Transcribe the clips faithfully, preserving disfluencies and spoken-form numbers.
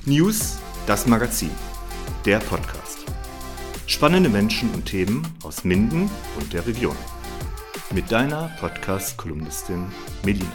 News, das Magazin, der Podcast. Spannende Menschen und Themen aus Minden und der Region. Mit deiner Podcast-Kolumnistin Melina.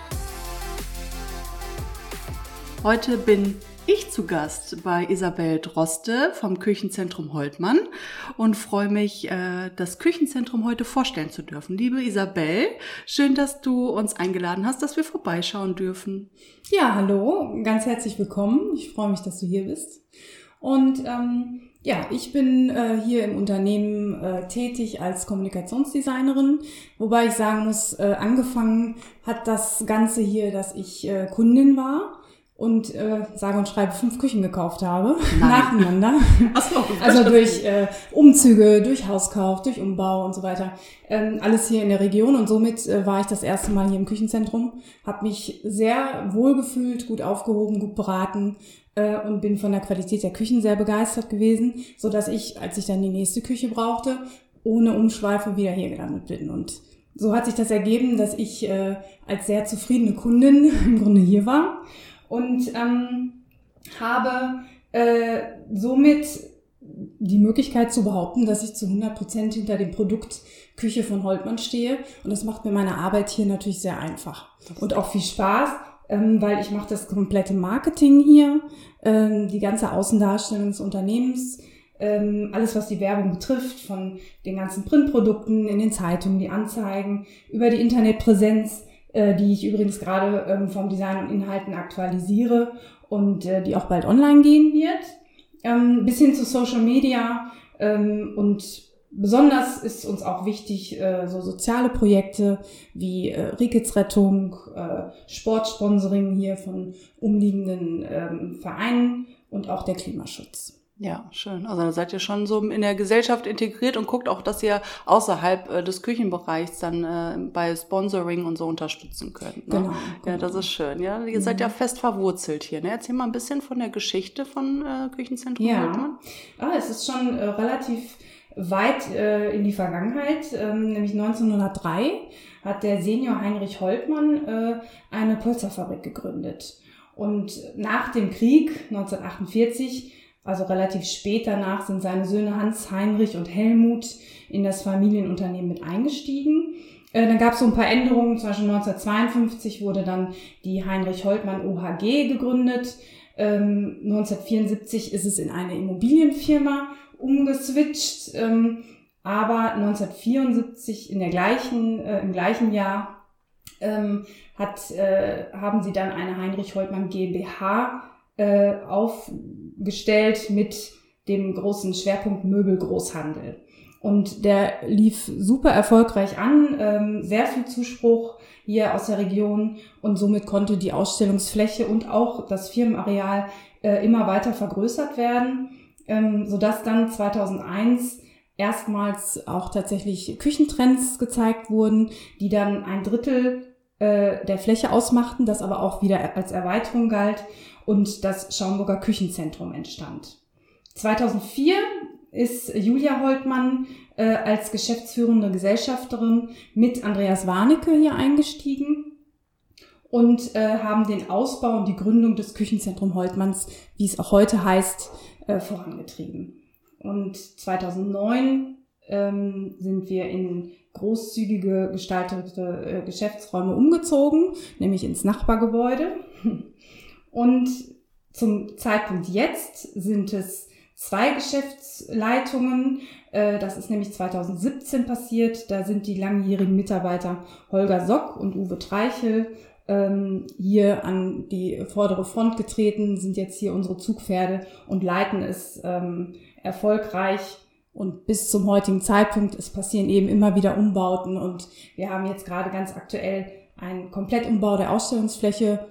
Heute bin ich zu Gast bei Isabel Droste vom Küchenzentrum Holtmann und freue mich, das Küchenzentrum heute vorstellen zu dürfen. Liebe Isabel, schön, dass du uns eingeladen hast, dass wir vorbeischauen dürfen. Ja, hallo, ganz herzlich willkommen. Ich freue mich, dass du hier bist. Und ähm, ja, ich bin äh, hier im Unternehmen äh, tätig als Kommunikationsdesignerin, wobei ich sagen muss, äh, angefangen hat das Ganze hier, dass ich äh, Kundin war. Und äh, sage und schreibe fünf Küchen gekauft habe, Nein. nacheinander. Ach so, also durch äh, Umzüge, durch Hauskauf, durch Umbau und so weiter. Ähm, alles hier in der Region und somit äh, war ich das erste Mal hier im Küchenzentrum. Habe mich sehr wohl gefühlt, gut aufgehoben, gut beraten äh, und bin von der Qualität der Küchen sehr begeistert gewesen, so dass ich, als ich dann die nächste Küche brauchte, ohne Umschweife wieder hier gelandet bin. Und so hat sich das ergeben, dass ich äh, als sehr zufriedene Kundin im Grunde hier war. Und ähm, habe äh, somit die Möglichkeit zu behaupten, dass ich zu hundert Prozent hinter dem Produkt Küche von Holtmann stehe. Und das macht mir meine Arbeit hier natürlich sehr einfach. Und auch viel Spaß, ähm, weil ich mache das komplette Marketing hier, ähm, die ganze Außendarstellung des Unternehmens, ähm, alles was die Werbung betrifft, von den ganzen Printprodukten in den Zeitungen, die Anzeigen, über die Internetpräsenz, die ich übrigens gerade ähm, vom Design und Inhalten aktualisiere und äh, die auch bald online gehen wird, ähm, bis hin zu Social Media ähm, und besonders ist uns auch wichtig äh, so soziale Projekte wie äh, Rehkitzrettung, äh, Sportsponsoring hier von umliegenden ähm, Vereinen und auch der Klimaschutz. Ja, schön. Also da seid ihr schon so in der Gesellschaft integriert und guckt auch, dass ihr außerhalb äh, des Küchenbereichs dann äh, bei Sponsoring und so unterstützen könnt. Ne? Genau. Ja, das ist schön. Ja, ihr seid ja fest verwurzelt hier. Ne? Erzähl mal ein bisschen von der Geschichte von äh, Küchenzentrum Holtmann. Ja, ah, es ist schon äh, relativ weit äh, in die Vergangenheit. Ähm, nämlich neunzehnhundertdrei hat der Senior Heinrich Holtmann äh, eine Polsterfabrik gegründet. Und nach dem Krieg neunzehnhundertachtundvierzig, also relativ spät danach, sind seine Söhne Hans, Heinrich und Helmut in das Familienunternehmen mit eingestiegen. Äh, dann gab es so ein paar Änderungen, zum Beispiel neunzehnhundertzweiundfünfzig wurde dann die Heinrich Holtmann O H G gegründet. Ähm, neunzehnhundertvierundsiebzig ist es in eine Immobilienfirma umgeswitcht, ähm, aber neunzehnhundertvierundsiebzig in der gleichen, äh, im gleichen Jahr ähm, hat, äh, haben sie dann eine Heinrich Holtmann GmbH äh, aufgestellt mit dem großen Schwerpunkt Möbelgroßhandel. Und der lief super erfolgreich an, ähm, sehr viel Zuspruch hier aus der Region und somit konnte die Ausstellungsfläche und auch das Firmenareal äh, immer weiter vergrößert werden, ähm, sodass dann zweitausendeins erstmals auch tatsächlich Küchentrends gezeigt wurden, die dann ein Drittel äh, der Fläche ausmachten, das aber auch wieder als Erweiterung galt und das Schaumburger Küchenzentrum entstand. zweitausendvier ist Julia Holtmann äh, als geschäftsführende Gesellschafterin mit Andreas Warnecke hier eingestiegen und äh, haben den Ausbau und die Gründung des Küchenzentrum Holtmanns, wie es auch heute heißt, äh, vorangetrieben. Und zweitausendneun ähm, sind wir in großzügige gestaltete äh, Geschäftsräume umgezogen, nämlich ins Nachbargebäude. Und zum Zeitpunkt jetzt sind es zwei Geschäftsleitungen. Das ist nämlich zweitausendsiebzehn passiert. Da sind die langjährigen Mitarbeiter Holger Sock und Uwe Treichel hier an die vordere Front getreten, sind jetzt hier unsere Zugpferde und leiten es erfolgreich. Und bis zum heutigen Zeitpunkt, es passieren eben immer wieder Umbauten. Und wir haben jetzt gerade ganz aktuell einen Komplettumbau der Ausstellungsfläche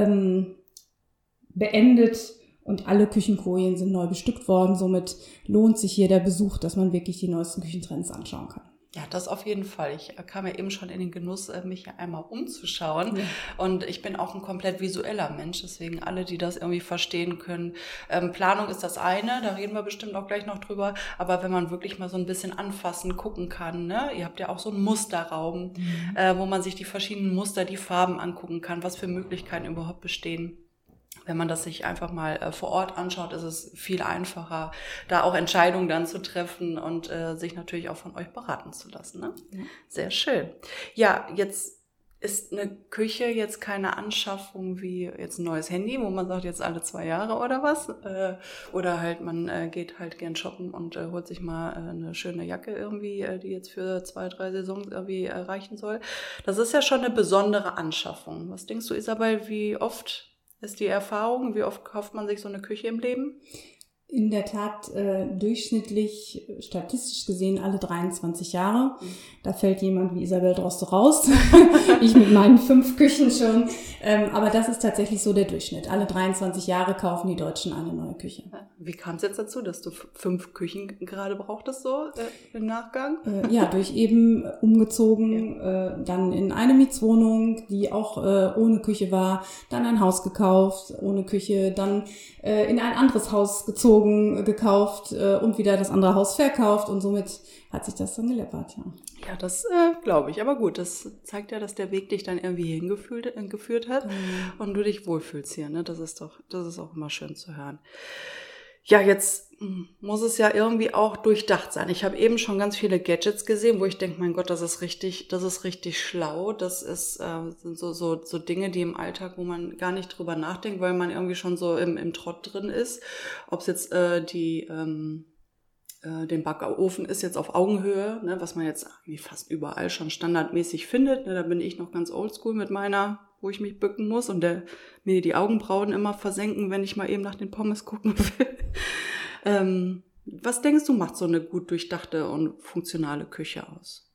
beendet und alle Küchenkojen sind neu bestückt worden. Somit lohnt sich hier der Besuch, dass man wirklich die neuesten Küchentrends anschauen kann. Ja, das auf jeden Fall. Ich kam ja eben schon in den Genuss, mich hier einmal umzuschauen. Ja. Und ich bin auch ein komplett visueller Mensch, deswegen alle, die das irgendwie verstehen können. Ähm, Planung ist das eine, da reden wir bestimmt auch gleich noch drüber. Aber wenn man wirklich mal so ein bisschen anfassen, gucken kann, ne? Ihr habt ja auch so einen Musterraum, mhm. äh, wo man sich die verschiedenen Muster, die Farben angucken kann, was für Möglichkeiten überhaupt bestehen. wenn man das sich einfach mal äh, vor Ort anschaut, ist es viel einfacher, da auch Entscheidungen dann zu treffen und äh, sich natürlich auch von euch beraten zu lassen. Ne? Ja. Sehr schön. Ja, jetzt ist eine Küche jetzt keine Anschaffung wie jetzt ein neues Handy, wo man sagt, jetzt alle zwei Jahre oder was. Äh, oder halt, man äh, geht halt gern shoppen und äh, holt sich mal äh, eine schöne Jacke irgendwie, äh, die jetzt für zwei, drei Saisons irgendwie äh, reichen soll. Das ist ja schon eine besondere Anschaffung. Was denkst du, Isabel, wie oft ist die Erfahrung? Wie oft kauft man sich so eine Küche im Leben? In der Tat äh, durchschnittlich, statistisch gesehen, alle dreiundzwanzig Jahre. Mhm. Da fällt jemand wie Isabel Droste raus. Ich mit meinen fünf Küchen schon. Ähm, aber das ist tatsächlich so der Durchschnitt. Alle dreiundzwanzig Jahre kaufen die Deutschen eine neue Küche. Wie kam es jetzt dazu, dass du f- fünf Küchen gerade brauchtest so äh, im Nachgang? Äh, ja, durch eben umgezogen, ja. äh, dann in eine Mietswohnung, die auch äh, ohne Küche war, dann ein Haus gekauft, ohne Küche, dann äh, in ein anderes Haus gezogen, gekauft äh, und wieder das andere Haus verkauft und somit hat sich das dann geleppert, ja. Ja, das äh, glaube ich. Aber gut, das zeigt ja, dass der Weg dich dann irgendwie hingeführt äh, geführt hat mhm. und du dich wohlfühlst hier, ne? Das ist doch, das ist auch immer schön zu hören. Ja, jetzt muss es ja irgendwie auch durchdacht sein. Ich habe eben schon ganz viele Gadgets gesehen, wo ich denke, mein Gott, das ist richtig, das ist richtig schlau. Das ist äh, sind so so so Dinge, die im Alltag, wo man gar nicht drüber nachdenkt, weil man irgendwie schon so im im Trott drin ist. Ob es jetzt äh, die ähm, äh, den Backofen ist jetzt auf Augenhöhe, ne, was man jetzt irgendwie fast überall schon standardmäßig findet. Ne, da bin ich noch ganz oldschool mit meiner, wo ich mich bücken muss und der mir die Augenbrauen immer versenken, wenn ich mal eben nach den Pommes gucken will. ähm, was denkst du, macht so eine gut durchdachte und funktionale Küche aus?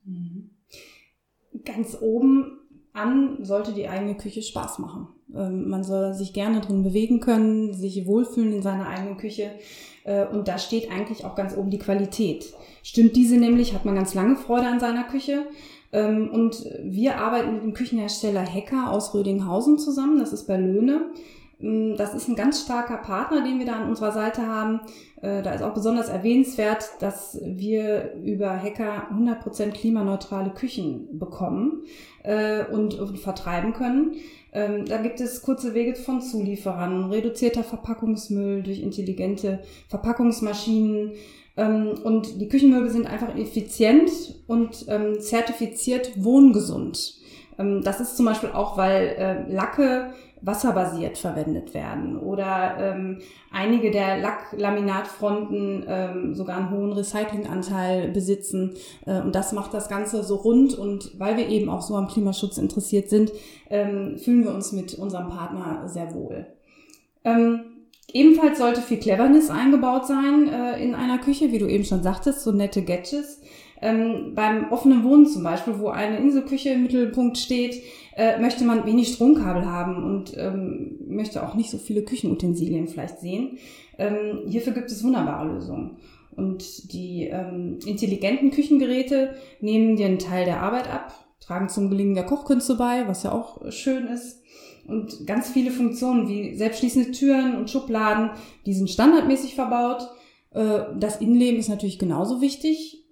Ganz oben an sollte die eigene Küche Spaß machen. Ähm, man soll sich gerne drin bewegen können, sich wohlfühlen in seiner eigenen Küche. Äh, und da steht eigentlich auch ganz oben die Qualität. Stimmt diese nämlich, hat man ganz lange Freude an seiner Küche. Und wir arbeiten mit dem Küchenhersteller Hecker aus Rödinghausen zusammen. Das ist bei Löhne. Das ist ein ganz starker Partner, den wir da an unserer Seite haben. Da ist auch besonders erwähnenswert, dass wir über Hecker hundert Prozent klimaneutrale Küchen bekommen und vertreiben können. Da gibt es kurze Wege von Zulieferern, reduzierter Verpackungsmüll durch intelligente Verpackungsmaschinen. Und die Küchenmöbel sind einfach effizient und ähm, zertifiziert wohngesund. Ähm, das ist zum Beispiel auch, weil äh, Lacke wasserbasiert verwendet werden oder ähm, einige der Lacklaminatfronten ähm, sogar einen hohen Recyclinganteil besitzen. Äh, und das macht das Ganze so rund. Und weil wir eben auch so am Klimaschutz interessiert sind, ähm, fühlen wir uns mit unserem Partner sehr wohl. Ähm, Ebenfalls sollte viel Cleverness eingebaut sein äh, in einer Küche, wie du eben schon sagtest, so nette Gadgets. Ähm, beim offenen Wohnen zum Beispiel, wo eine Inselküche im Mittelpunkt steht, äh, möchte man wenig Stromkabel haben und ähm, möchte auch nicht so viele Küchenutensilien vielleicht sehen. Ähm, hierfür gibt es wunderbare Lösungen. Und die ähm, intelligenten Küchengeräte nehmen dir einen Teil der Arbeit ab, tragen zum Gelingen der Kochkünste bei, was ja auch schön ist. Und ganz viele Funktionen wie selbstschließende Türen und Schubladen, die sind standardmäßig verbaut. Das Innenleben ist natürlich genauso wichtig.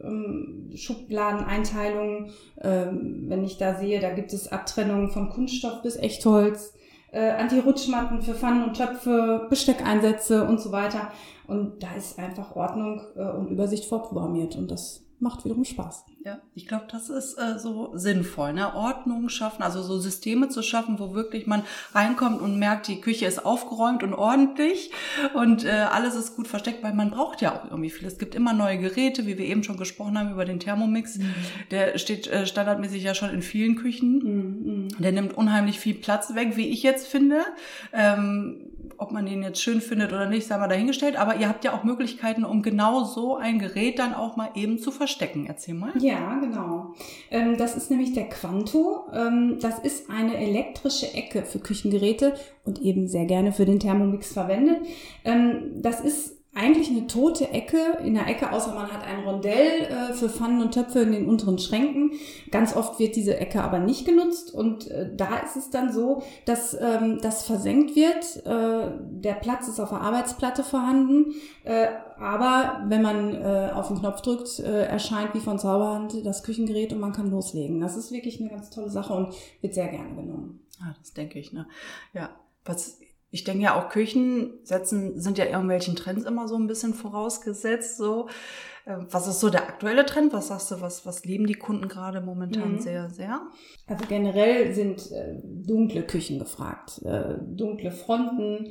Schubladeneinteilungen, wenn ich da sehe, da gibt es Abtrennungen von Kunststoff bis Echtholz, Anti-Rutschmatten für Pfannen und Töpfe, Besteckeinsätze und so weiter. Und da ist einfach Ordnung und Übersicht vorprogrammiert und das macht wiederum Spaß. Ja, ich glaube, das ist äh, so sinnvoll, ne? Ordnung schaffen, also so Systeme zu schaffen, wo wirklich man reinkommt und merkt, die Küche ist aufgeräumt und ordentlich und äh, alles ist gut versteckt, weil man braucht ja auch irgendwie viel. Es gibt immer neue Geräte, wie wir eben schon gesprochen haben über den Thermomix. Mhm. Der steht äh, standardmäßig ja schon in vielen Küchen. Mhm. Der nimmt unheimlich viel Platz weg, wie ich jetzt finde. Ähm, ob man den jetzt schön findet oder nicht, sei mal dahingestellt. Aber ihr habt ja auch Möglichkeiten, um genau so ein Gerät dann auch mal eben zu verstecken. Erzähl mal. Ja, genau. Ähm, das ist nämlich der Quanto. Ähm, das ist eine elektrische Ecke für Küchengeräte und eben sehr gerne für den Thermomix verwendet. Ähm, das ist eigentlich eine tote Ecke in der Ecke, außer man hat ein Rondell äh, für Pfannen und Töpfe in den unteren Schränken. Ganz oft wird diese Ecke aber nicht genutzt und äh, da ist es dann so, dass ähm, das versenkt wird. Äh, der Platz ist auf der Arbeitsplatte vorhanden, äh, aber wenn man äh, auf den Knopf drückt, äh, erscheint wie von Zauberhand das Küchengerät und man kann loslegen. Das ist wirklich eine ganz tolle Sache und wird sehr gerne genommen. Ah, das denke ich, ne? Ja, was Ich denke ja auch, Küchen setzen, sind ja irgendwelchen Trends immer so ein bisschen vorausgesetzt. So, was ist so der aktuelle Trend? Was sagst du, was, was lieben die Kunden gerade momentan mhm. sehr, sehr? Also generell sind äh, dunkle Küchen gefragt. Äh, dunkle Fronten,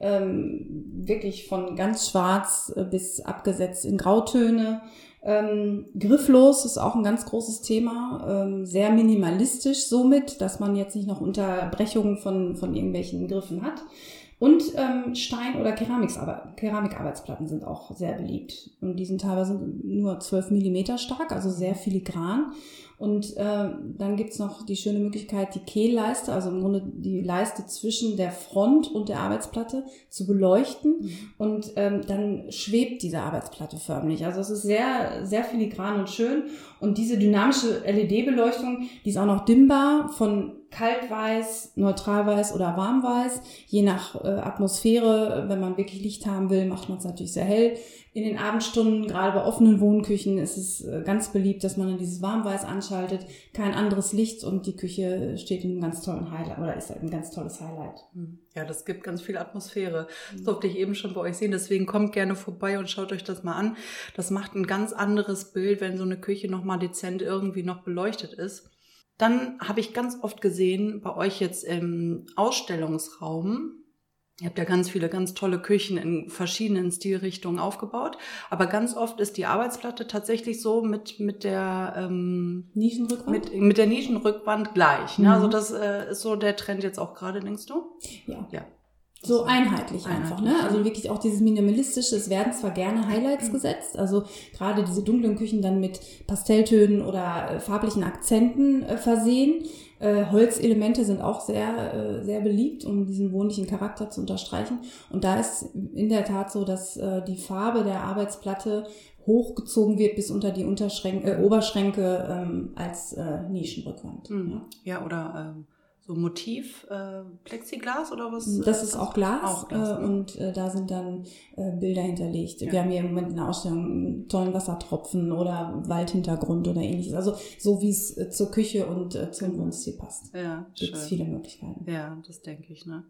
ähm, wirklich von ganz schwarz äh, bis abgesetzt in Grautöne. Ähm, grifflos ist auch ein ganz großes Thema, ähm, sehr minimalistisch somit, dass man jetzt nicht noch Unterbrechungen von, von irgendwelchen Griffen hat. Und ähm, Stein- oder Keramikarbeit, Keramikarbeitsplatten sind auch sehr beliebt. Und die sind teilweise nur zwölf Millimeter stark, also sehr filigran. Und äh, dann gibt's noch die schöne Möglichkeit, die Kehlleiste, also im Grunde die Leiste zwischen der Front und der Arbeitsplatte zu beleuchten. Mhm. Und ähm, dann schwebt diese Arbeitsplatte förmlich. Also es ist sehr, sehr filigran und schön. Und diese dynamische L E D-Beleuchtung, die ist auch noch dimmbar von kaltweiß, neutralweiß oder warmweiß. Je nach äh, Atmosphäre, wenn man wirklich Licht haben will, macht man es natürlich sehr hell. In den Abendstunden, gerade bei offenen Wohnküchen, ist es äh, ganz beliebt, dass man dann dieses Warmweiß anschaltet, kein anderes Licht und die Küche steht in einem ganz tollen Highlight oder ist ein ganz tolles Highlight. Ja, das gibt ganz viel Atmosphäre. Das durfte ich eben schon bei euch sehen. Deswegen kommt gerne vorbei und schaut euch das mal an. Das macht ein ganz anderes Bild, wenn so eine Küche nochmal dezent irgendwie noch beleuchtet ist. Dann habe ich ganz oft gesehen, bei euch jetzt im Ausstellungsraum, ihr habt ja ganz viele ganz tolle Küchen in verschiedenen Stilrichtungen aufgebaut, aber ganz oft ist die Arbeitsplatte tatsächlich so mit mit der ähm, Nischenrückwand mit, mit der Nischenrückwand gleich. Ne? Mhm. Also das äh, ist so der Trend jetzt auch gerade, denkst du? Ja. Ja. So einheitlich, einheitlich einfach, ne? Also wirklich auch dieses Minimalistische. Es werden zwar gerne Highlights gesetzt, also gerade diese dunklen Küchen dann mit Pastelltönen oder äh, farblichen Akzenten äh, versehen. Äh, Holzelemente sind auch sehr, äh, sehr beliebt, um diesen wohnlichen Charakter zu unterstreichen. Und da ist in der Tat so, dass äh, die Farbe der Arbeitsplatte hochgezogen wird bis unter die Unterschränke, äh, Oberschränke ähm, als äh, Nischenrückwand. Mhm. Ja. ja, oder ähm so Motiv, äh, Plexiglas oder was? Das ist auch Glas, auch Glas äh, ne? und äh, da sind dann äh, Bilder hinterlegt. Ja. Wir haben hier im Moment in der Ausstellung einen tollen Wassertropfen oder Waldhintergrund oder ähnliches. Also so wie es äh, zur Küche und äh, zum Wohnstil passt. Ja, gibt es viele Möglichkeiten. Ja, das denke ich. Ne?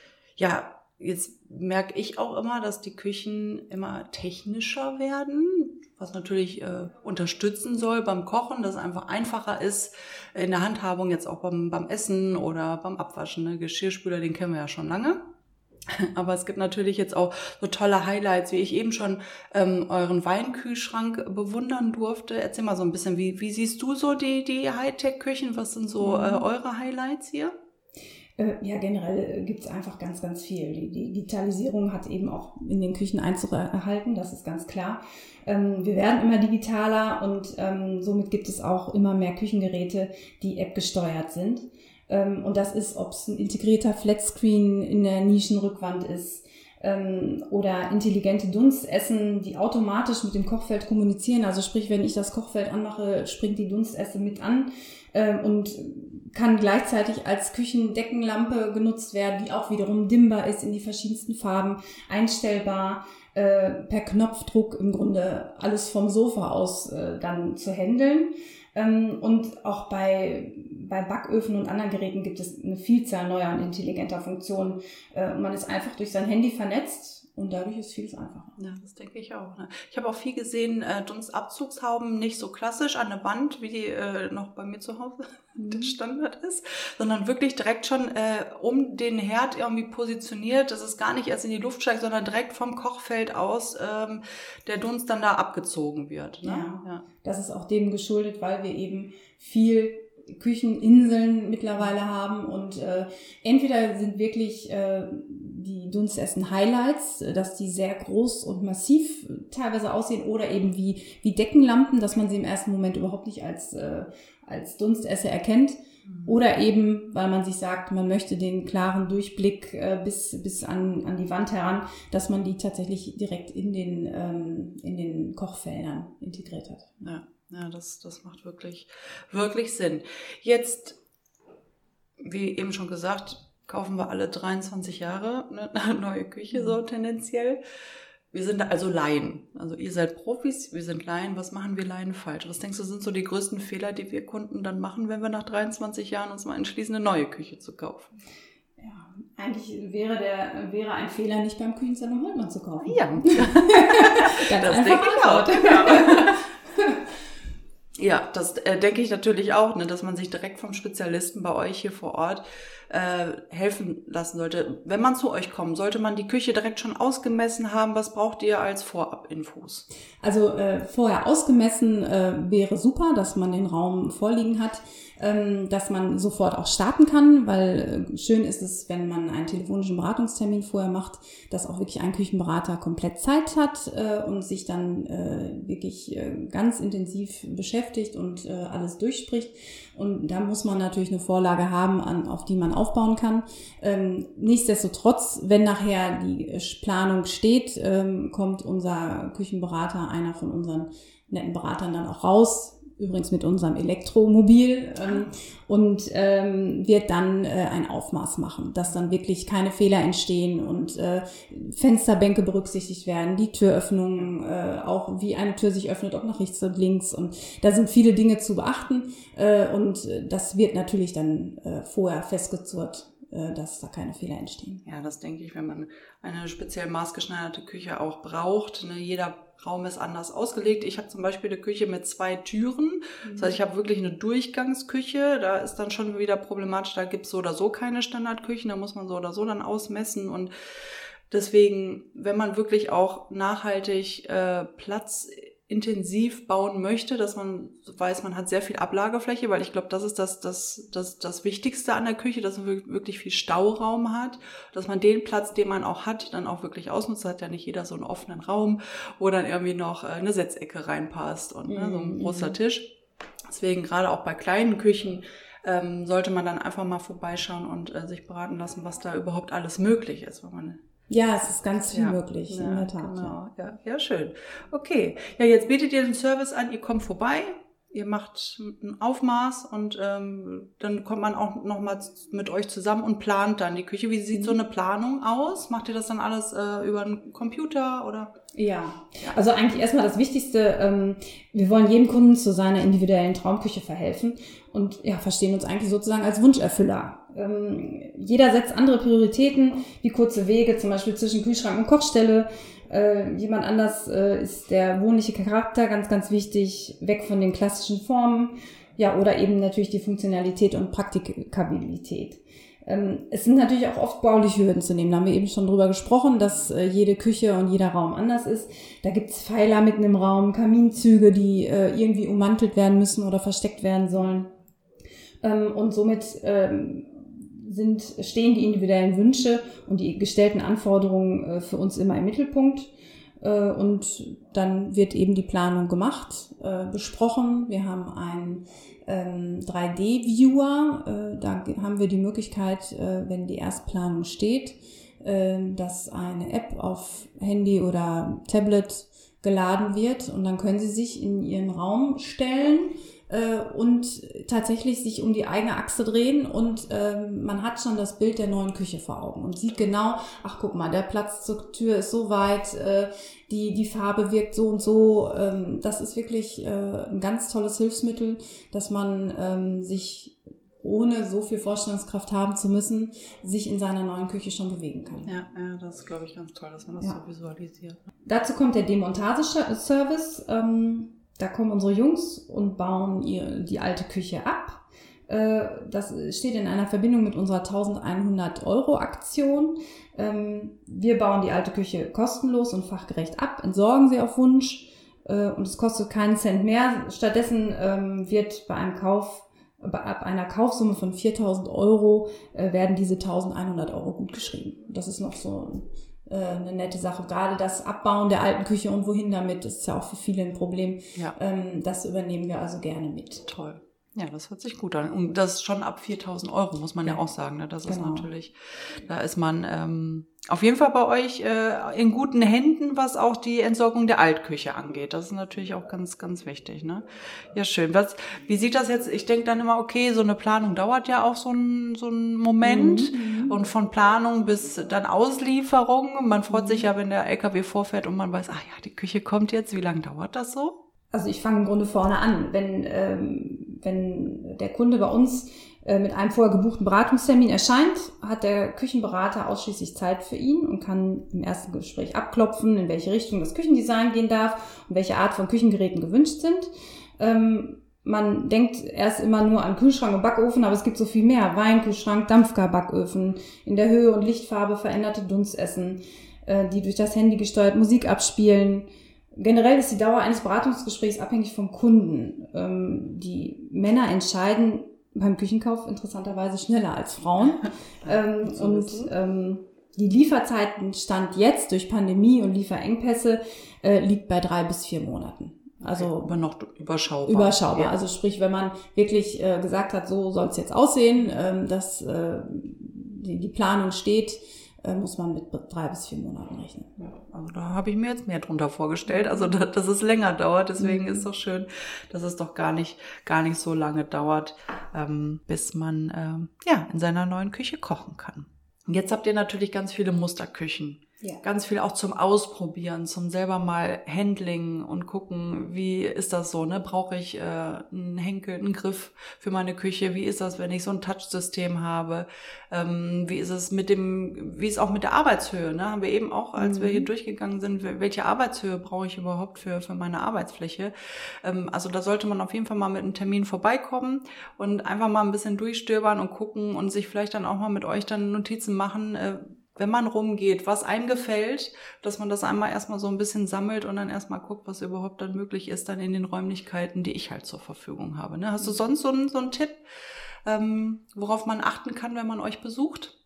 Ja, jetzt merke ich auch immer, dass die Küchen immer technischer werden, was natürlich äh, unterstützen soll beim Kochen, dass es einfach einfacher ist in der Handhabung, jetzt auch beim, beim Essen oder beim Abwaschen. Ne? Geschirrspüler, den kennen wir ja schon lange. Aber es gibt natürlich jetzt auch so tolle Highlights, wie ich eben schon ähm, euren Weinkühlschrank bewundern durfte. Erzähl mal so ein bisschen, wie, wie siehst du so die, die Hightech-Küchen? Was sind so äh, eure Highlights hier? Ja, generell gibt's einfach ganz, ganz viel. Die Digitalisierung hat eben auch in den Küchen Einzug erhalten, das ist ganz klar. Wir werden immer digitaler und somit gibt es auch immer mehr Küchengeräte, die App-gesteuert sind. Und das ist, ob es ein integrierter Flatscreen in der Nischenrückwand ist oder intelligente Dunstessen, die automatisch mit dem Kochfeld kommunizieren. Also sprich, wenn ich das Kochfeld anmache, springt die Dunstesse mit an und kann gleichzeitig als Küchendeckenlampe genutzt werden, die auch wiederum dimmbar ist in die verschiedensten Farben, einstellbar, äh, per Knopfdruck im Grunde alles vom Sofa aus äh, dann zu handeln. Ähm, und auch bei, bei Backöfen und anderen Geräten gibt es eine Vielzahl neuer und intelligenter Funktionen. Äh, man ist einfach durch sein Handy vernetzt. Und dadurch ist vieles einfacher. Ja, das denke ich auch. Ne? Ich habe auch viel gesehen, äh, Dunstabzugshauben nicht so klassisch an der Wand, wie die äh, noch bei mir zu Hause mhm. der Standard ist, sondern wirklich direkt schon äh, um den Herd irgendwie positioniert, dass es gar nicht erst in die Luft steigt, sondern direkt vom Kochfeld aus ähm, der Dunst dann da abgezogen wird. Ne? Ja, ja, das ist auch dem geschuldet, weil wir eben viel Kücheninseln mittlerweile haben und äh, entweder sind wirklich äh, die Dunstessen Highlights, dass die sehr groß und massiv teilweise aussehen oder eben wie wie Deckenlampen, dass man sie im ersten Moment überhaupt nicht als äh, als Dunstesse erkennt mhm. oder eben, weil man sich sagt, man möchte den klaren Durchblick äh, bis bis an an die Wand heran, dass man die tatsächlich direkt in den ähm, in den Kochfeldern integriert hat. Ja. Ja, das, das macht wirklich, wirklich Sinn. Jetzt, wie eben schon gesagt, kaufen wir alle dreiundzwanzig Jahre eine neue Küche, so tendenziell. Wir sind also Laien. Also ihr seid Profis, wir sind Laien. Was machen wir Laien falsch? Was denkst du, sind so die größten Fehler, die wir Kunden dann machen, wenn wir nach dreiundzwanzig Jahren uns mal entschließen, eine neue Küche zu kaufen? Ja, Eigentlich wäre der wäre ein Fehler, nicht beim Küchensalon Holtmann zu kaufen. Ja, Ganz das denke ich auch. Ja, das äh, denke ich natürlich auch, ne, dass man sich direkt vom Spezialisten bei euch hier vor Ort äh, helfen lassen sollte. Wenn man zu euch kommt, sollte man die Küche direkt schon ausgemessen haben. Was braucht ihr als Vorab-Infos? Also äh, vorher ausgemessen äh, wäre super, dass man den Raum vorliegen hat, ähm, dass man sofort auch starten kann, weil äh, schön ist es, wenn man einen telefonischen Beratungstermin vorher macht, dass auch wirklich ein Küchenberater komplett Zeit hat äh, und sich dann äh, wirklich äh, ganz intensiv beschäftigt und äh, alles durchspricht. Und da muss man natürlich eine Vorlage haben, an, auf die man aufbauen kann. Ähm, nichtsdestotrotz, wenn nachher die Planung steht, ähm, kommt unser Küchenberater, einer von unseren netten Beratern, dann auch raus, übrigens mit unserem Elektromobil, ähm, und ähm, wird dann äh, ein Aufmaß machen, dass dann wirklich keine Fehler entstehen und äh, Fensterbänke berücksichtigt werden, die Türöffnungen, äh, auch wie eine Tür sich öffnet, ob nach rechts und links, und da sind viele Dinge zu beachten, äh, und das wird natürlich dann äh, vorher festgezurrt, äh, dass da keine Fehler entstehen. Ja, das denke ich, wenn man eine speziell maßgeschneiderte Küche auch braucht, ne, jeder Raum ist anders ausgelegt. Ich habe zum Beispiel eine Küche mit zwei Türen. Das heißt, ich habe wirklich eine Durchgangsküche. Da ist dann schon wieder problematisch. Da gibt es so oder so keine Standardküchen. Da muss man so oder so dann ausmessen. Und deswegen, wenn man wirklich auch nachhaltig äh, Platz intensiv bauen möchte, dass man weiß, man hat sehr viel Ablagefläche, weil ich glaube, das ist das, das, das, das Wichtigste an der Küche, dass man wirklich viel Stauraum hat, dass man den Platz, den man auch hat, dann auch wirklich ausnutzt. Hat ja nicht jeder so einen offenen Raum, wo dann irgendwie noch eine Setzecke reinpasst und ne, so ein großer Tisch. Deswegen gerade auch bei kleinen Küchen ähm, sollte man dann einfach mal vorbeischauen und äh, sich beraten lassen, was da überhaupt alles möglich ist, wenn man Ja, es ist ganz viel ja, möglich, ja, in der Tat. Genau. Ja. Ja, schön. Okay. Ja, jetzt bietet ihr den Service an, ihr kommt vorbei, ihr macht ein Aufmaß und ähm, dann kommt man auch nochmal mit euch zusammen und plant dann die Küche. Wie sieht so eine Planung aus? Macht ihr das dann alles äh, über einen Computer oder? Ja, also eigentlich erstmal das Wichtigste, ähm, wir wollen jedem Kunden zu seiner individuellen Traumküche verhelfen und ja, verstehen uns eigentlich sozusagen als Wunscherfüller. Ähm, jeder setzt andere Prioritäten, wie kurze Wege, zum Beispiel zwischen Kühlschrank und Kochstelle. Äh, jemand anders äh, ist der wohnliche Charakter ganz, ganz wichtig, weg von den klassischen Formen. Ja, oder eben natürlich die Funktionalität und Praktikabilität. Ähm, es sind natürlich auch oft bauliche Hürden zu nehmen. Da haben wir eben schon drüber gesprochen, dass äh, jede Küche und jeder Raum anders ist. Da gibt es Pfeiler mitten im Raum, Kaminzüge, die äh, irgendwie ummantelt werden müssen oder versteckt werden sollen. Ähm, und somit ähm, sind, stehen die individuellen Wünsche und die gestellten Anforderungen äh, für uns immer im Mittelpunkt. Äh, und dann wird eben die Planung gemacht, äh, besprochen. Wir haben einen ähm, drei D Viewer. Äh, da haben wir die Möglichkeit, äh, wenn die Erstplanung steht, äh, dass eine App auf Handy oder Tablet geladen wird. Und dann können Sie sich in Ihren Raum stellen und tatsächlich sich um die eigene Achse drehen und ähm, man hat schon das Bild der neuen Küche vor Augen und sieht genau, ach guck mal, der Platz zur Tür ist so weit, äh, die die Farbe wirkt so und so. Ähm, das ist wirklich äh, ein ganz tolles Hilfsmittel, dass man ähm, sich ohne so viel Vorstellungskraft haben zu müssen, sich in seiner neuen Küche schon bewegen kann. Ja, ja, das ist, glaube ich, ganz toll, dass man das ja. so visualisiert. Dazu kommt der Demontageservice. Ähm, Da kommen unsere Jungs und bauen ihr, die alte Küche ab. Das steht in einer Verbindung mit unserer eintausendeinhundert Euro Aktion. Wir bauen die alte Küche kostenlos und fachgerecht ab, entsorgen sie auf Wunsch und es kostet keinen Cent mehr. Stattdessen wird bei einem Kauf, ab einer Kaufsumme von viertausend Euro werden diese eintausendeinhundert Euro gutgeschrieben. Das ist noch so eine nette Sache. Gerade das Abbauen der alten Küche und wohin damit, ist ja auch für viele ein Problem. Ja. Das übernehmen wir also gerne mit. Toll. Ja, das hört sich gut an. Und das schon ab viertausend Euro, muss man ja, ja auch sagen. Ne? Das genau. ist natürlich, da ist man ähm, auf jeden Fall bei euch äh, in guten Händen, was auch die Entsorgung der Altküche angeht. Das ist natürlich auch ganz, ganz wichtig. Ne? Ja, schön. Was, wie sieht das jetzt? Ich denke dann immer, okay, so eine Planung dauert ja auch so ein, so ein Moment. Mhm. Und von Planung bis dann Auslieferung. Man freut mhm. sich ja, wenn der L K W vorfährt und man weiß, ach ja, die Küche kommt jetzt. Wie lange dauert das so? Also ich fange im Grunde vorne an. Wenn, ähm, wenn der Kunde bei uns mit einem vorher gebuchten Beratungstermin erscheint, hat der Küchenberater ausschließlich Zeit für ihn und kann im ersten Gespräch abklopfen, in welche Richtung das Küchendesign gehen darf und welche Art von Küchengeräten gewünscht sind. Ähm, man denkt erst immer nur an Kühlschrank und Backofen, aber es gibt so viel mehr. Weinkühlschrank, Dampfgarbacköfen, in der Höhe und Lichtfarbe veränderte Dunstessen, äh, die durch das Handy gesteuert Musik abspielen. Generell ist die Dauer eines Beratungsgesprächs abhängig vom Kunden. Ähm, die Männer entscheiden beim Küchenkauf interessanterweise schneller als Frauen. ähm, und ähm, die Lieferzeiten Stand jetzt durch Pandemie und Lieferengpässe äh, liegt bei drei bis vier Monaten. Also aber noch überschaubar. Überschaubar. Ja. Also sprich, wenn man wirklich äh, gesagt hat, so soll es jetzt aussehen, ähm, dass äh, die, die Planung steht, muss man mit drei bis vier Monaten rechnen. Ja, also da habe ich mir jetzt mehr drunter vorgestellt, also da, dass es länger dauert. Deswegen mhm. ist es doch schön, dass es doch gar nicht gar nicht so lange dauert, ähm, bis man ähm, ja in seiner neuen Küche kochen kann. Und jetzt habt ihr natürlich ganz viele Musterküchen. Ja. Ganz viel auch zum Ausprobieren, zum selber mal Handling und gucken, wie ist das so, ne? Brauche ich äh, einen Henkel, einen Griff für meine Küche? Wie ist das, wenn ich so ein Touchsystem habe? Ähm, wie ist es mit dem, wie ist auch mit der Arbeitshöhe, ne? Haben wir eben auch, als mhm. wir hier durchgegangen sind, welche Arbeitshöhe brauche ich überhaupt für für meine Arbeitsfläche? Ähm, also da sollte man auf jeden Fall mal mit einem Termin vorbeikommen und einfach mal ein bisschen durchstöbern und gucken und sich vielleicht dann auch mal mit euch dann Notizen machen, äh, wenn man rumgeht, was einem gefällt, dass man das einmal erstmal so ein bisschen sammelt und dann erstmal guckt, was überhaupt dann möglich ist, dann in den Räumlichkeiten, die ich halt zur Verfügung habe. Ne? Hast du sonst so einen, so einen Tipp, ähm, worauf man achten kann, wenn man euch besucht?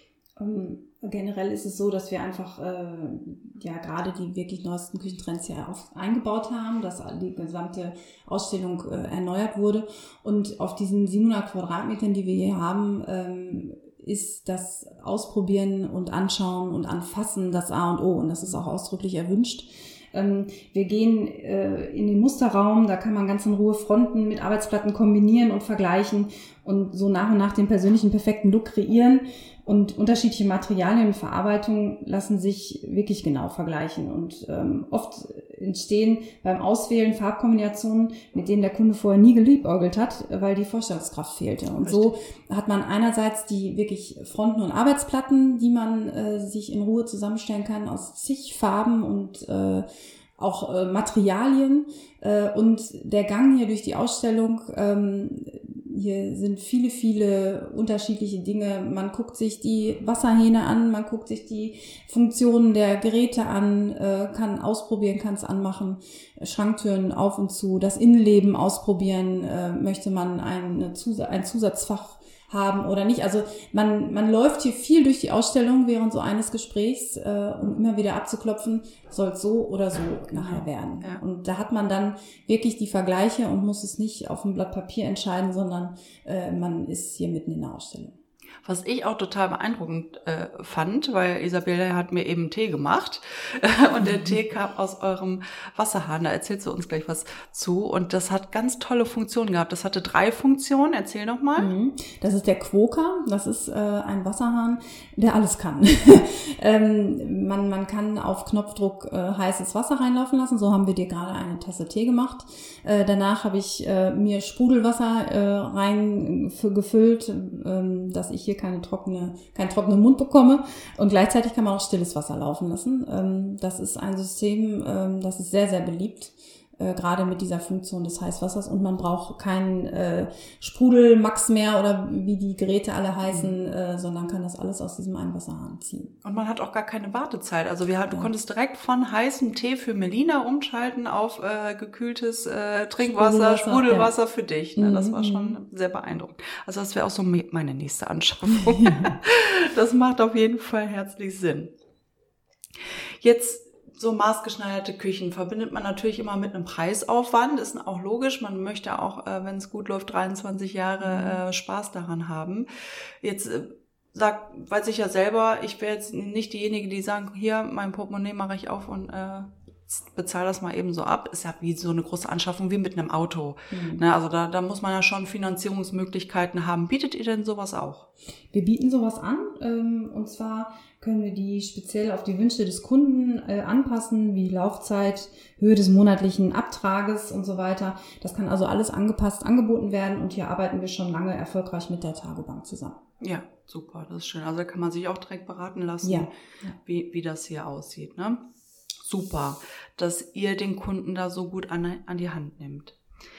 Um, generell ist es so, dass wir einfach äh, ja gerade die wirklich neuesten Küchentrends ja auf, eingebaut haben, dass die gesamte Ausstellung äh, erneuert wurde. Und auf diesen siebenhundert Quadratmetern, die wir hier haben, ähm, ist das Ausprobieren und Anschauen und Anfassen das A und O. Und das ist auch ausdrücklich erwünscht. Ähm, wir gehen äh, in den Musterraum, da kann man ganz in Ruhe Fronten mit Arbeitsplatten kombinieren und vergleichen und so nach und nach den persönlichen perfekten Look kreieren. Und unterschiedliche Materialien und Verarbeitung lassen sich wirklich genau vergleichen. Und ähm, oft entstehen beim Auswählen Farbkombinationen, mit denen der Kunde vorher nie geliebäugelt hat, weil die Vorstellungskraft fehlte. Und Richtig. So hat man einerseits die wirklich Fronten und Arbeitsplatten, die man äh, sich in Ruhe zusammenstellen kann aus zig Farben und äh, auch äh, Materialien. Äh, und der Gang hier durch die Ausstellung, ähm, hier sind viele, viele unterschiedliche Dinge. Man guckt sich die Wasserhähne an, man guckt sich die Funktionen der Geräte an, äh, kann ausprobieren, kann es anmachen, Schranktüren auf und zu, das Innenleben ausprobieren, äh, möchte man eine Zus- ein Zusatzfach haben oder nicht. Also man man läuft hier viel durch die Ausstellung während so eines Gesprächs, äh, um immer wieder abzuklopfen, soll es so oder so genau. nachher werden. Ja. Und da hat man dann wirklich die Vergleiche und muss es nicht auf dem Blatt Papier entscheiden, sondern äh, man ist hier mitten in der Ausstellung. Was ich auch total beeindruckend äh, fand, weil Isabelle hat mir eben Tee gemacht äh, und der Tee kam aus eurem Wasserhahn, da erzählst du uns gleich was zu und das hat ganz tolle Funktionen gehabt. Das hatte drei Funktionen, erzähl noch mal. Das ist der Quoker, das ist äh, ein Wasserhahn, der alles kann. ähm, man, man kann auf Knopfdruck äh, heißes Wasser reinlaufen lassen, so haben wir dir gerade eine Tasse Tee gemacht. Äh, danach habe ich äh, mir Sprudelwasser äh, reingefüllt, äh, dass ich hier keine trockene, keinen trockenen Mund bekomme. Und gleichzeitig kann man auch stilles Wasser laufen lassen. Ähm, das ist ein System, ähm, das ist sehr, sehr beliebt, äh, gerade mit dieser Funktion des Heißwassers. Und man braucht keinen äh, Sprudelmax mehr oder wie die Geräte alle heißen, mhm. äh, sondern kann das alles aus diesem einen Wasserhahn ziehen. Und man hat auch gar keine Wartezeit. Also wir, du ja. konntest direkt von heißem Tee für Melina umschalten auf äh, gekühltes äh, Trinkwasser, Sprudelwasser, Sprudelwasser ja. für dich. Ne? Das war schon sehr beeindruckend. Also das wäre auch so meine nächste Anschaffung. Das macht auf jeden Fall herzlich Sinn. Jetzt so maßgeschneiderte Küchen verbindet man natürlich immer mit einem Preisaufwand, ist auch logisch. Man möchte auch, äh, wenn es gut läuft, dreiundzwanzig Jahre äh, Spaß daran haben. Jetzt äh, sag, weiß ich ja selber, ich wäre jetzt nicht diejenige, die sagen, hier, mein Portemonnaie mache ich auf und äh, bezahle das mal eben so ab. Ist ja wie so eine große Anschaffung wie mit einem Auto. Mhm. Ne, also da, da muss man ja schon Finanzierungsmöglichkeiten haben. Bietet ihr denn sowas auch? Wir bieten sowas an, ähm, und zwar können wir die speziell auf die Wünsche des Kunden äh, anpassen, wie Laufzeit, Höhe des monatlichen Abtrages und so weiter. Das kann also alles angepasst angeboten werden und hier arbeiten wir schon lange erfolgreich mit der Targobank zusammen. Ja, super, das ist schön. Also da kann man sich auch direkt beraten lassen, ja. Ja. Wie, wie das hier aussieht. Ne? Super, dass ihr den Kunden da so gut an, an die Hand nehmt.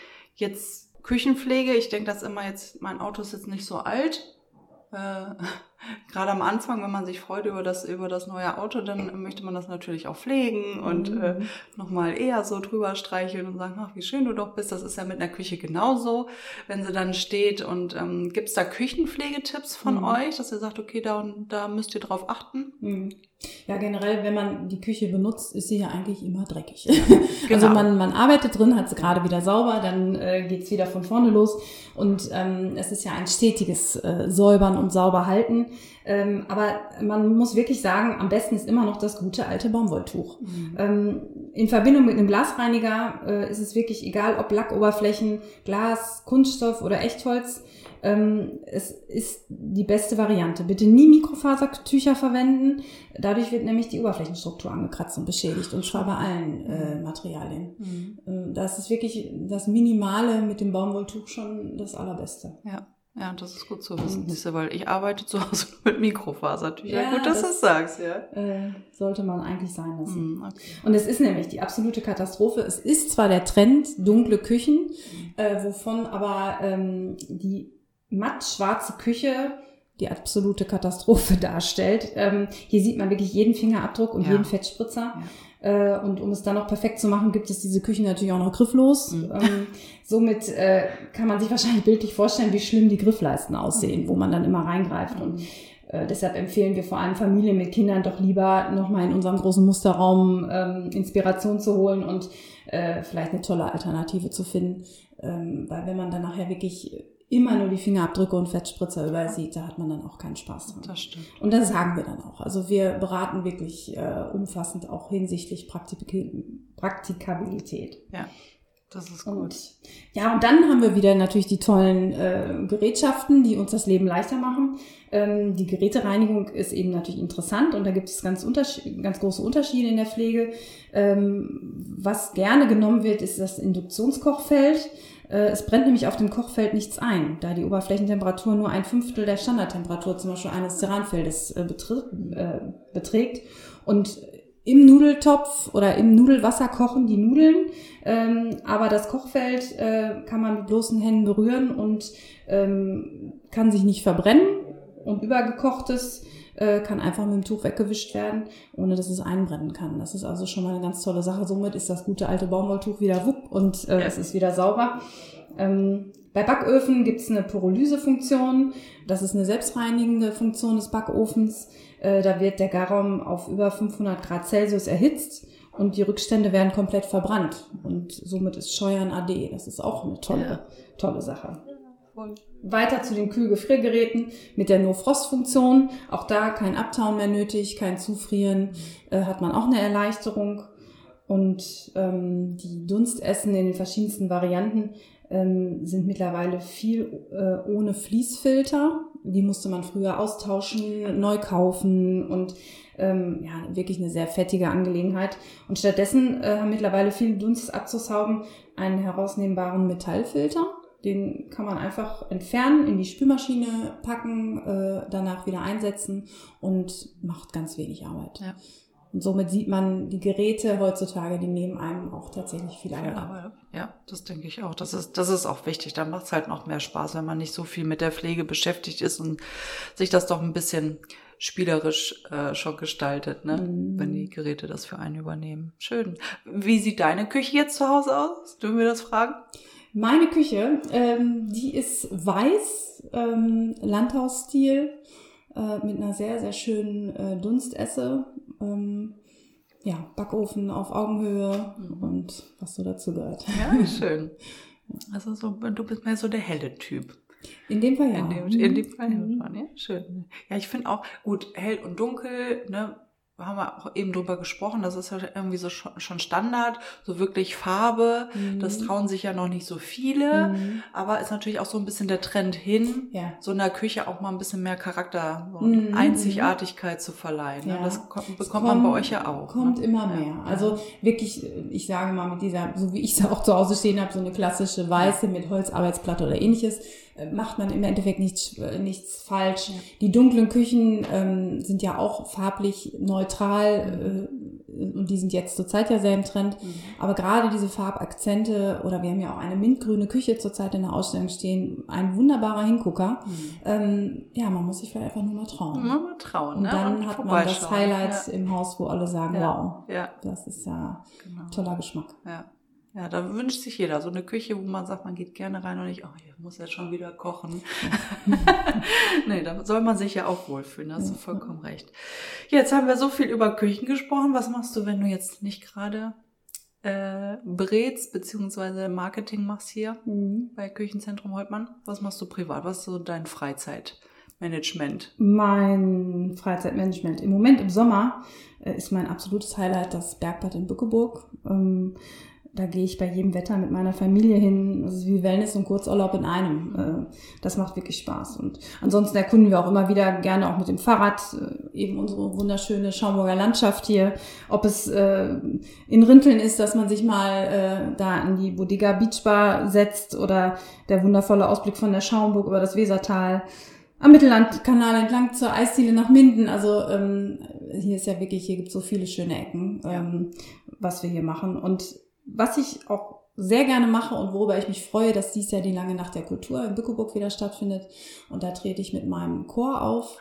Jetzt Küchenpflege, ich denke das immer jetzt, mein Auto ist jetzt nicht so alt. Äh, gerade am Anfang, wenn man sich freut über das über das neue Auto, dann möchte man das natürlich auch pflegen und mhm. äh, nochmal eher so drüber streicheln und sagen, ach, wie schön du doch bist. Das ist ja mit einer Küche genauso, wenn sie dann steht. Und ähm, gibt es da Küchenpflegetipps von mhm. euch, dass ihr sagt, okay, da, da müsst ihr drauf achten? Mhm. Ja, generell, wenn man die Küche benutzt, ist sie ja eigentlich immer dreckig. Ja, genau. Also man, man arbeitet drin, hat sie gerade wieder sauber, dann äh, geht's wieder von vorne los. Und ähm, es ist ja ein stetiges äh, Säubern und Sauberhalten. Ähm, aber man muss wirklich sagen, am besten ist immer noch das gute alte Baumwolltuch. Mhm. Ähm, in Verbindung mit einem Glasreiniger äh, ist es wirklich egal, ob Lackoberflächen, Glas, Kunststoff oder Echtholz. Ähm, es ist die beste Variante. Bitte nie Mikrofasertücher verwenden. Dadurch wird nämlich die Oberflächenstruktur angekratzt und beschädigt, und zwar bei allen äh, Materialien. Mhm. Das ist wirklich das Minimale mit dem Baumwolltuch schon das Allerbeste. Ja. Ja, das ist gut zu wissen, mhm. weil ich arbeite zu Hause mit Mikrofasertüchern. Ja, gut, dass du das sagst, ja. Äh, sollte man eigentlich sein lassen. Mhm, okay. Und es ist nämlich die absolute Katastrophe. Es ist zwar der Trend, dunkle Küchen, mhm. äh, wovon aber ähm, die matt schwarze Küche die absolute Katastrophe darstellt. Ähm, hier sieht man wirklich jeden Fingerabdruck und ja. jeden Fettspritzer. Ja. Äh, und um es dann noch perfekt zu machen, gibt es diese Küchen natürlich auch noch grifflos. Mhm. Ähm, somit äh, kann man sich wahrscheinlich bildlich vorstellen, wie schlimm die Griffleisten aussehen, mhm. wo man dann immer reingreift. Mhm. Und äh, deshalb empfehlen wir vor allem Familien mit Kindern doch lieber nochmal in unserem großen Musterraum ähm, Inspiration zu holen und äh, vielleicht eine tolle Alternative zu finden. Ähm, weil wenn man dann nachher wirklich immer nur die Fingerabdrücke und Fettspritzer überall sieht, da hat man dann auch keinen Spaß dran. Das stimmt. Und das sagen wir dann auch. Also wir beraten wirklich äh, umfassend auch hinsichtlich Praktik- Praktikabilität. Ja, das ist gut. Und, ja, und dann haben wir wieder natürlich die tollen äh, Gerätschaften, die uns das Leben leichter machen. Ähm, die Gerätereinigung ist eben natürlich interessant und da gibt es ganz, unterschied- ganz große Unterschiede in der Pflege. Ähm, was gerne genommen wird, ist das Induktionskochfeld. Es brennt nämlich auf dem Kochfeld nichts ein, da die Oberflächentemperatur nur ein Fünftel der Standardtemperatur zum Beispiel eines Ceranfeldes äh, betr- äh, beträgt. Und im Nudeltopf oder im Nudelwasser kochen die Nudeln, ähm, aber das Kochfeld äh, kann man mit bloßen Händen berühren und ähm, kann sich nicht verbrennen. Und übergekochtes äh, kann einfach mit dem Tuch weggewischt werden, ohne dass es einbrennen kann. Das ist also schon mal eine ganz tolle Sache. Somit ist das gute alte Baumwolltuch wieder wupp und äh, ja. es ist wieder sauber. Ähm, bei Backöfen gibt es eine Pyrolysefunktion. Das ist eine selbstreinigende Funktion des Backofens. Äh, da wird der Garraum auf über fünfhundert Grad Celsius erhitzt und die Rückstände werden komplett verbrannt. Und somit ist Scheuern A D. Das ist auch eine tolle, ja. tolle Sache. Weiter zu den Kühlgefriergeräten mit der No-Frost-Funktion. Auch da kein Abtauen mehr nötig, kein Zufrieren, äh, hat man auch eine Erleichterung. Und ähm, die Dunstessen in den verschiedensten Varianten ähm, sind mittlerweile viel äh, ohne Fließfilter. Die musste man früher austauschen, neu kaufen und ähm, ja, wirklich eine sehr fettige Angelegenheit. Und stattdessen äh, haben mittlerweile viele Dunstabzugshauben einen herausnehmbaren Metallfilter. Den kann man einfach entfernen, in die Spülmaschine packen, äh, danach wieder einsetzen und macht ganz wenig Arbeit. Ja. Und somit sieht man die Geräte heutzutage, die nehmen einem auch tatsächlich viel Arbeit ab. Ja, das denke ich auch. Das ist, das ist auch wichtig. Dann macht es halt noch mehr Spaß, wenn man nicht so viel mit der Pflege beschäftigt ist und sich das doch ein bisschen spielerisch äh, schon gestaltet, ne? Mhm. Wenn die Geräte das für einen übernehmen. Schön. Wie sieht deine Küche jetzt zu Hause aus? Dürfen wir das fragen? Meine Küche, ähm, die ist weiß, ähm, Landhausstil, äh, mit einer sehr, sehr schönen äh, Dunstesse, ähm, ja, Backofen auf Augenhöhe mhm. und was so dazu gehört. Ja, schön. Also so, du bist mehr so der helle Typ. In dem Fall ja. In dem, in dem Fall mhm. ja, schön. Ja, ich finde auch, gut, hell und dunkel, ne, haben wir auch eben drüber gesprochen, das ist ja irgendwie so schon Standard, so wirklich Farbe, mhm. das trauen sich ja noch nicht so viele, mhm. aber ist natürlich auch so ein bisschen der Trend hin, ja. so in der Küche auch mal ein bisschen mehr Charakter, so mhm. Einzigartigkeit zu verleihen. Ja. Das kommt, bekommt kommt, man bei euch ja auch. Kommt ne? immer mehr. Ja. Also wirklich, ich sage mal mit dieser, so wie ich es auch zu Hause stehen habe, so eine klassische weiße mit Holzarbeitsplatte oder ähnliches, macht man im Endeffekt nichts, nichts falsch. Ja. Die dunklen Küchen ähm, sind ja auch farblich neutral äh, und die sind jetzt zurzeit ja sehr im Trend. Mhm. Aber gerade diese Farbakzente, oder wir haben ja auch eine mintgrüne Küche zurzeit in der Ausstellung stehen, ein wunderbarer Hingucker. Mhm. Ähm, ja, man muss sich vielleicht einfach nur mal trauen. Nur mal trauen, und ne? dann und hat man das Highlight ja. im Haus, wo alle sagen, ja. wow, ja. das ist ja genau. toller Geschmack. Ja. Ja, da wünscht sich jeder so eine Küche, wo man sagt, man geht gerne rein und nicht, oh, ich muss jetzt schon wieder kochen. Nee, da soll man sich ja auch wohlfühlen, da hast du vollkommen recht. Jetzt haben wir so viel über Küchen gesprochen. Was machst du, wenn du jetzt nicht gerade äh, berätst, beziehungsweise Marketing machst hier mhm. bei Küchenzentrum Holtmann? Was machst du privat? Was ist so dein Freizeitmanagement? Mein Freizeitmanagement. Im Moment im Sommer äh, ist mein absolutes Highlight das Bergbad in Bückeburg. Ähm, Da gehe ich bei jedem Wetter mit meiner Familie hin. Das ist wie Wellness und Kurzurlaub in einem. Das macht wirklich Spaß. Und ansonsten erkunden wir auch immer wieder gerne auch mit dem Fahrrad eben unsere wunderschöne Schaumburger Landschaft hier. Ob es in Rinteln ist, dass man sich mal da an die Bodega Beach Bar setzt, oder der wundervolle Ausblick von der Schaumburg über das Wesertal. Am Mittellandkanal entlang zur Eisdiele nach Minden. Also ähm, hier ist ja wirklich, hier gibt es so viele schöne Ecken, ähm, was wir hier machen. Und was ich auch sehr gerne mache und worüber ich mich freue, dass dies Jahr die Lange Nacht der Kultur in Bückeburg wieder stattfindet. Und da trete ich mit meinem Chor auf.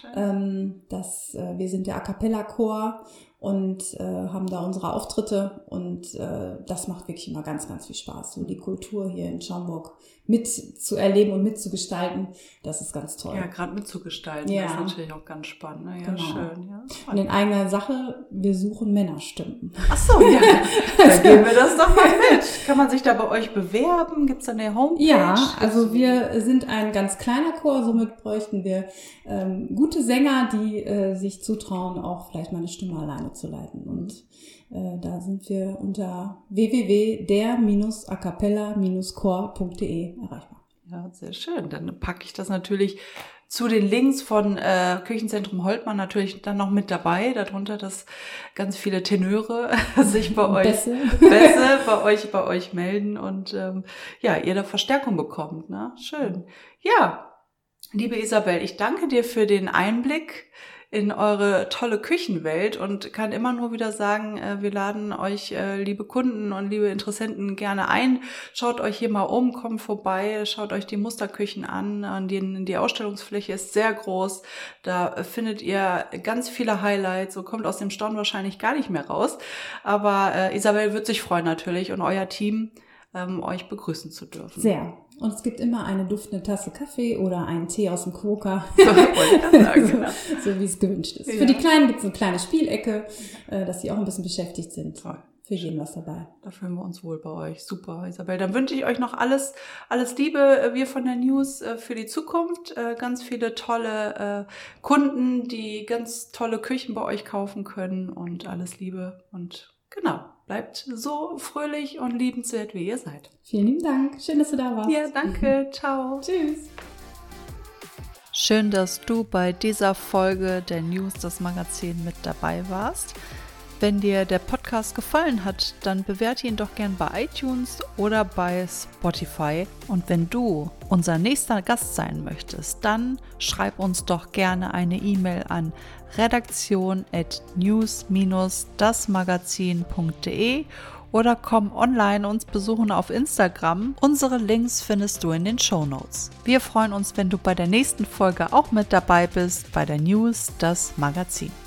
Ähm, das, äh, wir sind der A Cappella Chor und äh, haben da unsere Auftritte. Und äh, das macht wirklich immer ganz, ganz viel Spaß. So die Kultur hier in Schaumburg mitzuerleben und mitzugestalten, das ist ganz toll. Ja, gerade mitzugestalten, ja. Das ist natürlich auch ganz spannend. Ne? Ja, genau. Schön. Ja, und in eigener Sache, wir suchen Männerstimmen. Ach so, ja. Dann geben wir das doch mal mit. Kann man sich da bei euch bewerben? Gibt's da eine Homepage? Ja, also wir sind ein ganz kleiner Chor, somit bräuchten wir ähm, gute Sänger, die äh, sich zutrauen, auch vielleicht mal eine Stimme alleine zu leiten. Und äh, da sind wir unter w w w punkt der a cappella chor punkt d e erreichbar. Ja, sehr schön. Dann packe ich das natürlich zu den Links von äh, Küchenzentrum Holtmann natürlich dann noch mit dabei. Darunter, dass ganz viele Tenöre sich bei euch Bässe. Bässe bei euch bei euch melden und ähm, ja, ihr da Verstärkung bekommt. Ne? Schön. Ja, liebe Isabel, ich danke dir für den Einblick in eure tolle Küchenwelt und kann immer nur wieder sagen, wir laden euch, liebe Kunden und liebe Interessenten, gerne ein. Schaut euch hier mal um, kommt vorbei, schaut euch die Musterküchen an. An denen die Ausstellungsfläche ist sehr groß. Da findet ihr ganz viele Highlights. So kommt aus dem Staunen wahrscheinlich gar nicht mehr raus. Aber äh, Isabel wird sich freuen natürlich und euer Team, ähm, euch begrüßen zu dürfen. Sehr. Und es gibt immer eine duftende Tasse Kaffee oder einen Tee aus dem Quoker. So, wollte ich das sagen, genau. so, so wie es gewünscht ist. Ja. Für die Kleinen gibt es eine kleine Spielecke, äh, dass sie auch ein bisschen beschäftigt sind. Toll. Für jeden was dabei. Da fühlen wir uns wohl bei euch. Super, Isabel. Dann wünsche ich euch noch alles, alles Liebe, wir von der News, für die Zukunft. Ganz viele tolle Kunden, die ganz tolle Küchen bei euch kaufen können und alles Liebe. Und genau, bleibt so fröhlich und liebenswert, wie ihr seid. Vielen lieben Dank. Schön, dass du da warst. Ja, danke. Ciao. Tschüss. Schön, dass du bei dieser Folge der News, das Magazin, mit dabei warst. Wenn dir der Podcast gefallen hat, dann bewerte ihn doch gern bei iTunes oder bei Spotify. Und wenn du unser nächster Gast sein möchtest, dann schreib uns doch gerne eine E-Mail an redaktion at news dash das magazin punkt de oder komm online uns besuchen auf Instagram. Unsere Links findest du in den Shownotes. Wir freuen uns, wenn du bei der nächsten Folge auch mit dabei bist bei der News, das Magazin.